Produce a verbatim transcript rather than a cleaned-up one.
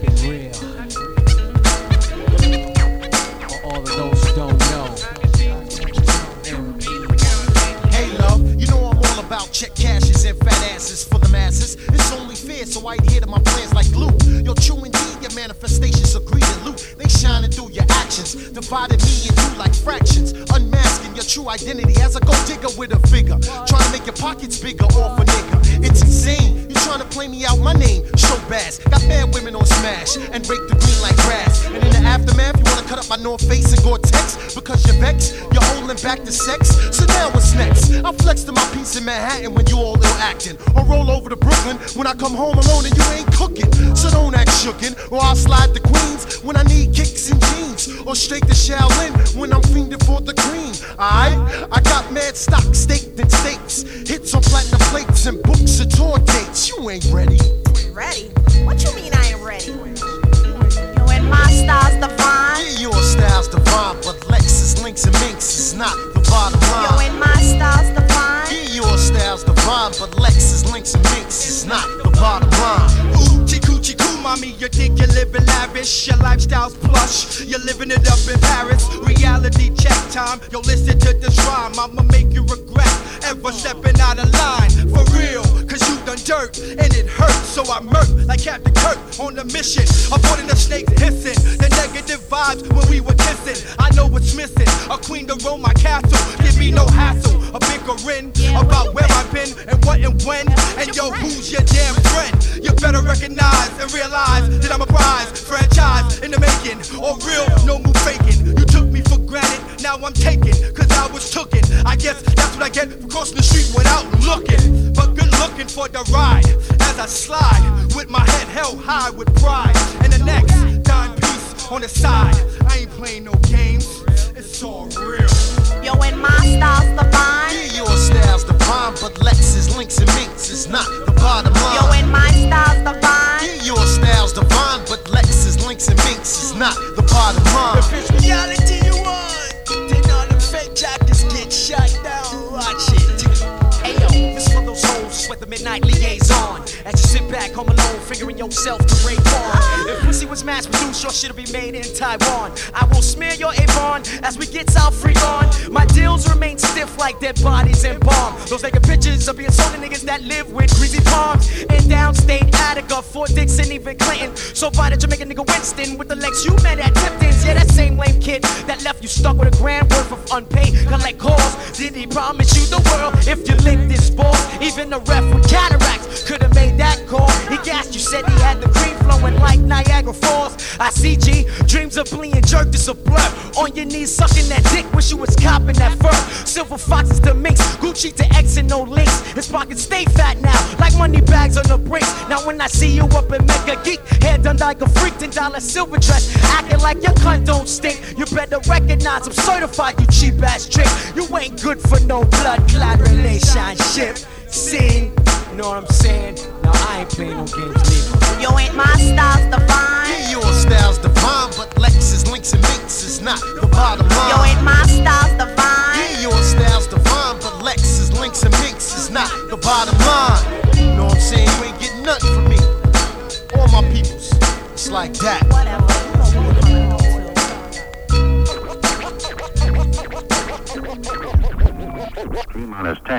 it real. For all of those who don't know. Hey love, you know I'm all about check cashes and fat asses for the masses. It's only fair, so I adhere to my plans like glue. Yo, true indeed, your manifestations of greed and loot. They shining through your actions, divided me in two like fractions, unmasking your true identity as a gold digger with a figure. Trying to make your pockets bigger off a nigga. It's insane, you trying to play me out, my name, show bass. Got bad women on smash and rake the green like grass. And in the aftermath, you wanna cut up my North Face and Gore-Tex because you're vexed, you're holding back the sex. So now what's next? I flex to my piece in Manhattan when you all ill acting, or roll over to Brooklyn when I come home alone and you ain't cooking. So don't act shooken, or I'll slide to Queens when I need kicks and jeans, or straight to Shaolin when I'm fiending for the cream. Alright, I got mad stock staked in steaks, hits on platinum plates and books and tour dates. You ain't ready. Ready? What you mean I ain't ready? Yo, and my style's divine. Yeah, your style's divine, but Lexus, Links, and Minks is not the bottom line. Yo, and my style's divine. Yeah, your style's divine, but Lexus, Links, and Minks is not the bottom line. Ooh, chiku chiku, mommy, you think you're living lavish. Your lifestyle's plush, you're living it up in Paris. Reality check time, yo, listen to this rhyme. I'ma make you regret ever stepping out of line. For real, cause you done dirt, and it hurts. So I murk like Captain Kirk on a mission. Avoiding the snakes hissing, the negative vibes when we were kissing. I know what's missing, a queen to roam my castle. Give me no hassle, a bickering about where I've been and what and when. And yo, who's your damn friend? You better recognize and realize that I'm a prize, franchise in the making, or real, no move faking. You took me for granted, now I'm taken, cause I was tooken. I guess that's what I get for crossing the street without looking. But good looking for the ride, as I slide, with my head held high with pride. And the next dime piece on the side, I ain't playing no games, it's all real. Yo, and my style's divine. Yeah, your style's divine, but Lexus, Links, and Minks is not the bottom line. Yo, and my style's divine. Yeah, your style's divine, but Lexus, Links, and Minks is not the bottom line. If it's reality you want, then all them fake jackets get shut down. Watch it. Ayo, this for those hoes with the midnight liaison. As you sit back home alone, figuring yourself to rave on. If pussy was mass produced, your shit'll be made in Taiwan. I will smear your Avon as we get South Freak on. My deals remain stiff like dead bodies and bomb. Those naked pictures of being sold to niggas that live with greasy palms. In downstate Attica, Fort Dix, and even Clinton. So by the Jamaican nigga Winston with the legs you met at Tipton's. Yeah, that same lame kid that left you stuck with a grand worth of unpaid collect calls. Did he promise you the world if you licked this ball? Even the ref with cataracts could've made that call. He gassed you, said he had the cream flowing like Niagara Falls. I see G, dreams of being jerked is a blur. On your knees sucking that dick, wish you was copping that fur. Silver foxes to minks, Gucci to X and no links. His pockets stay fat now, like money bags on the brinks. Now when I see you up in Mega Geek, hair done like a freak, ten dollar silver dress, acting like your cunt don't stink. You better recognize I'm certified, you cheap ass trick. You ain't good for no blood clot relationship. Scene, you know what I'm saying? Now I ain't playing no games neither. Yo, ain't my style's divine. Yeah, your style's divine, but Lexus, Links, and Minks is not the bottom line. Yo, ain't my style's divine. Yeah, your style's divine, but Lexus, Links, and Minks is not the bottom line. You know what I'm saying? You ain't getting nothing from me. All my peoples, it's like that. Whatever. T minus ten.